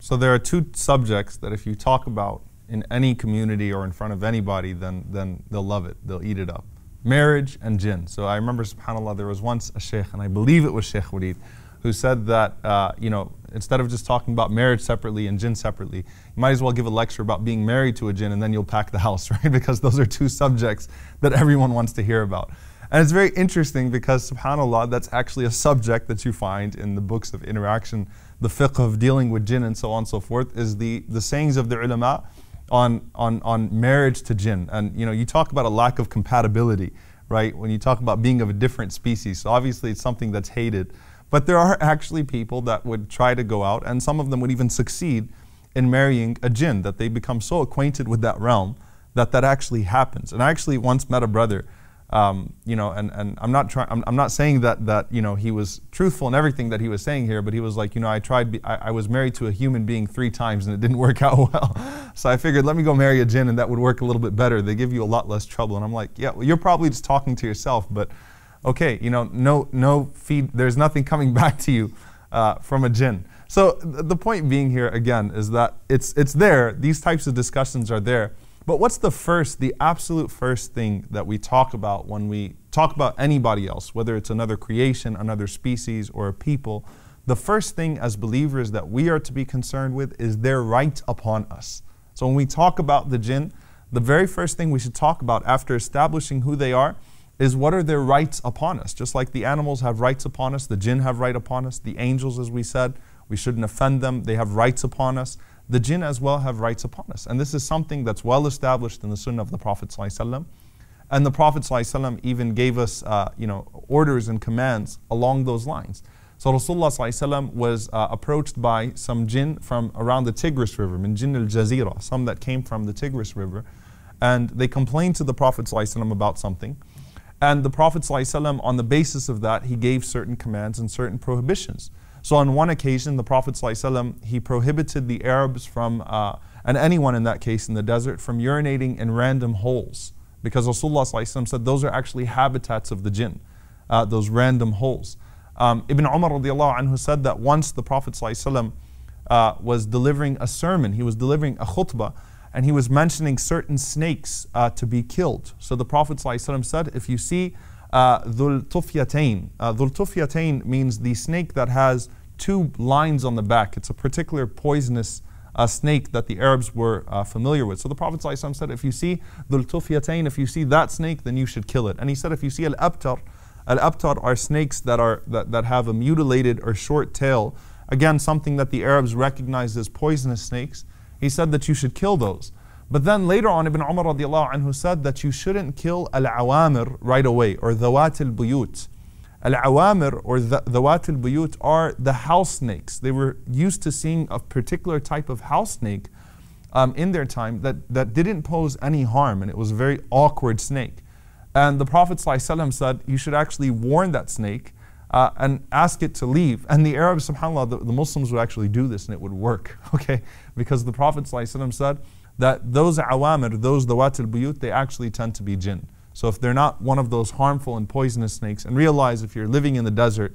So there are two subjects that if you talk about in any community or in front of anybody, then they'll love it. They'll eat it up. Marriage and jinn. So I remember, subhanAllah, there was once a sheikh, and I believe it was Sheikh Walid, who said that, instead of just talking about marriage separately and jinn separately, you might as well give a lecture about being married to a jinn, and then you'll pack the house, right? Because those are two subjects that everyone wants to hear about. And it's very interesting because, subhanAllah, that's actually a subject that you find in the books of interaction, the fiqh of dealing with jinn and so on and so forth, is the sayings of the ulama on marriage to jinn. And you talk about a lack of compatibility, right? When you talk about being of a different species. So obviously it's something that's hated. But there are actually people that would try to go out, and some of them would even succeed in marrying a jinn, that they become so acquainted with that realm that actually happens. And I actually once met a brother, and I'm not saying that he was truthful in everything that he was saying here, but he was like, I was married to a human being 3 times and it didn't work out well. So I figured, let me go marry a jinn and that would work a little bit better. They give you a lot less trouble. And I'm like, yeah, well, you're probably just talking to yourself, but okay, no feed, there's nothing coming back to you from a jinn. So the point being here again is that it's there, these types of discussions are there. But what's the absolute first thing that we talk about when we talk about anybody else, whether it's another creation, another species, or a people? The first thing as believers that we are to be concerned with is their right upon us. So when we talk about the jinn, the very first thing we should talk about after establishing who they are is what are their rights upon us. Just like the animals have rights upon us, the jinn have right upon us, the angels, as we said, we shouldn't offend them, they have rights upon us. The jinn as well have rights upon us. And this is something that's well established in the sunnah of the Prophet ﷺ. And the Prophet ﷺ even gave us orders and commands along those lines. So Rasulullah ﷺ was approached by some jinn from around the Tigris River, min jinn al-Jazira, some that came from the Tigris River. And they complained to the Prophet ﷺ about something. And the Prophet ﷺ, on the basis of that, he gave certain commands and certain prohibitions. So on one occasion, the Prophet ﷺ, he prohibited the Arabs from, and anyone in that case in the desert, from urinating in random holes. Because Rasulullah ﷺ said those are actually habitats of the jinn, those random holes. Ibn Umar radiallahu anhu said that once the Prophet ﷺ was delivering a sermon, he was delivering a khutbah, and he was mentioning certain snakes to be killed. So the Prophet ﷺ said, if you see Dhul Tufyatain. Dhul Tufyatain means the snake that has 2 lines on the back. It's a particular poisonous snake that the Arabs were familiar with. So the Prophet ﷺ said, if you see Dhul Tufyatain, if you see that snake, then you should kill it. And he said, if you see Al-Abtar are snakes that have a mutilated or short tail. Again, something that the Arabs recognized as poisonous snakes. He said that you should kill those. But then later on, Ibn Umar radiallahu anhu said that you shouldn't kill al-awamir right away, or dhawat al-buyut. Al-awamir or dhawat al-buyut are the house snakes. They were used to seeing a particular type of house snake in their time that didn't pose any harm, and it was a very awkward snake. And the Prophet ﷺ said you should actually warn that snake and ask it to leave. And the Arabs, subhanAllah, the Muslims would actually do this and it would work, okay? Because the Prophet ﷺ said that those awamir, those dawat al-buyut, they actually tend to be jinn. So if they're not one of those harmful and poisonous snakes, and realize if you're living in the desert,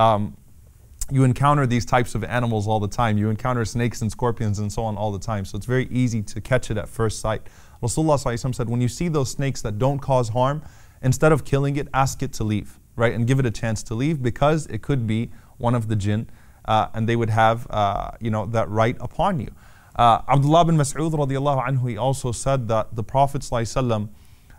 you encounter these types of animals all the time. You encounter snakes and scorpions and so on all the time. So it's very easy to catch it at first sight. Rasulullah ﷺ said, when you see those snakes that don't cause harm, instead of killing it, ask it to leave, right? And give it a chance to leave, because it could be one of the jinn, and they would have that right upon you. Abdullah bin Mas'ud radiallahu anhu, he also said that the Prophet ﷺ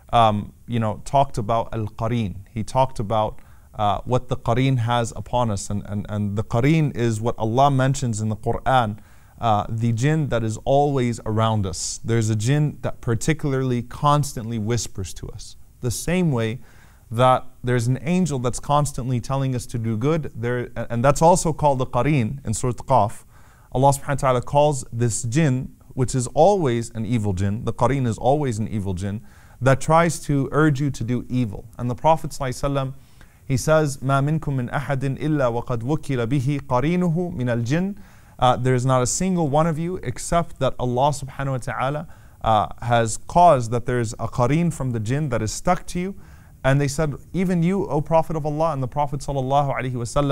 talked about al-qareen. He talked about what the qareen has upon us, and the qareen is what Allah mentions in the Quran, the jinn that is always around us. There's a jinn that particularly constantly whispers to us. The same way that there's an angel that's constantly telling us to do good, and that's also called the qareen in Surah Qaf. Allah subhanahu wa ta'ala calls this jinn, which is always an evil jinn, the qareen is always an evil jinn, that tries to urge you to do evil. And the Prophet ﷺ, he says, مَا مِنْكُم مِّنْ أَحَدٍ إِلَّا وَقَدْ وُكِّلَ بِهِ قَرِينُهُ مِنَ الْجِنِّ. There is not a single one of you except that Allah subhanahu wa ta'ala has caused that there is a qareen from the jinn that is stuck to you. And they said, even you, O Prophet of Allah. And the Prophet sallallahu alaihi wasallam,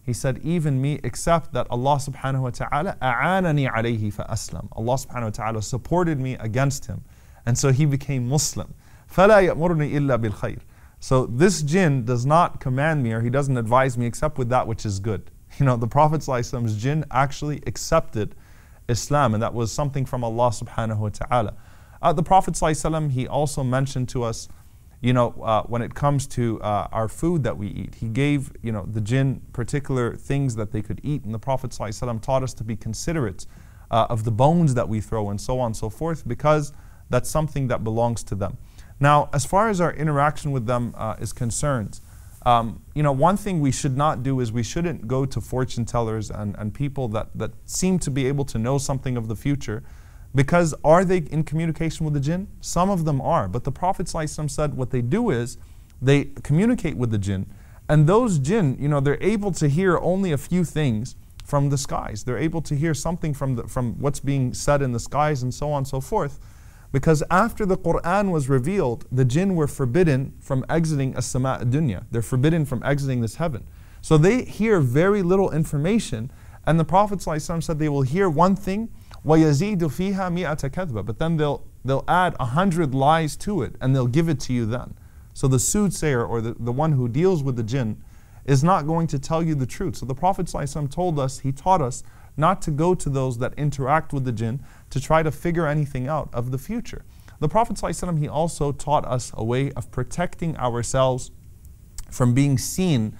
he said, even me, except that Allah subhanahu wa ta'ala a'anani alayhi fa aslam. Allah subhanahu wa ta'ala supported me against him. And so he became Muslim. فَلَا يَأْمُرُنِي إِلَّا بِالْخَيْرِ. So this jinn does not command me, or he doesn't advise me except with that which is good. You know, the Prophet ﷺ's jinn actually accepted Islam, and that was something from Allah subhanahu wa ta'ala. The Prophet ﷺ, he also mentioned to us, you know, when it comes to our food that we eat, he gave, you know, the jinn particular things that they could eat, and the Prophet ﷺ taught us to be considerate of the bones that we throw and so on and so forth, because that's something that belongs to them. Now, as far as our interaction with them is concerned, you know, one thing we should not do is we shouldn't go to fortune tellers and people that seem to be able to know something of the future, because are they in communication with the jinn? Some of them are, but the Prophet ﷺ said what they do is they communicate with the jinn, and those jinn, you know, they're able to hear only a few things from the skies. They're able to hear something from what's being said in the skies and so on and so forth. Because after the Quran was revealed, the jinn were forbidden from exiting as-sama' ad-dunya. They're forbidden from exiting this heaven. So they hear very little information, and the Prophet ﷺ said they will hear one thing, وَيَزِيدُ فِيهَا مِئَةَ كَذْبَةٍ, but then they'll add 100 lies to it, and they'll give it to you then. So the soothsayer, or the one who deals with the jinn, is not going to tell you the truth. So the Prophet ﷺ told us, he taught us not to go to those that interact with the jinn to try to figure anything out of the future. The Prophet ﷺ, he also taught us a way of protecting ourselves from being seen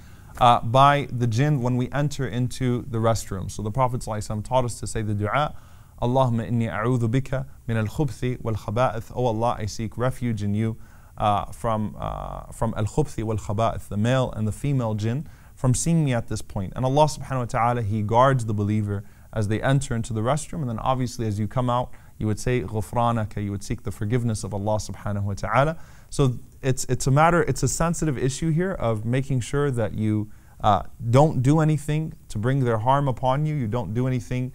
by the jinn when we enter into the restroom. So the Prophet ﷺ taught us to say the dua, Allahumma inni a'udhu bika min al-khubthi wal-khaba'ith. Oh Allah, I seek refuge in you from al-khubthi wal-khaba'ith, the male and the female jinn, from seeing me at this point. And Allah subhanahu wa ta'ala, he guards the believer as they enter into the restroom, and then obviously as you come out, you would say ghufranaka, you would seek the forgiveness of Allah subhanahu wa ta'ala. So it's a sensitive issue here of making sure that you don't do anything to bring their harm upon you. You don't do anything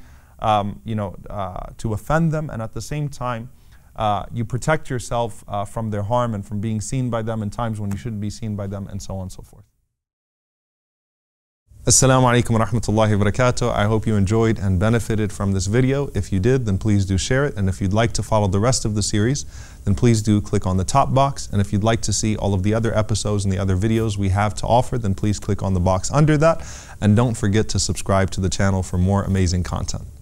to offend them, and at the same time you protect yourself from their harm and from being seen by them in times when you shouldn't be seen by them, and so on and so forth. Assalamu alaikum wa rahmatullahi wa barakatuh. I hope you enjoyed and benefited from this video. If you did, then please do share it. And if you'd like to follow the rest of the series, then please do click on the top box. And if you'd like to see all of the other episodes and the other videos we have to offer, then please click on the box under that. And don't forget to subscribe to the channel for more amazing content.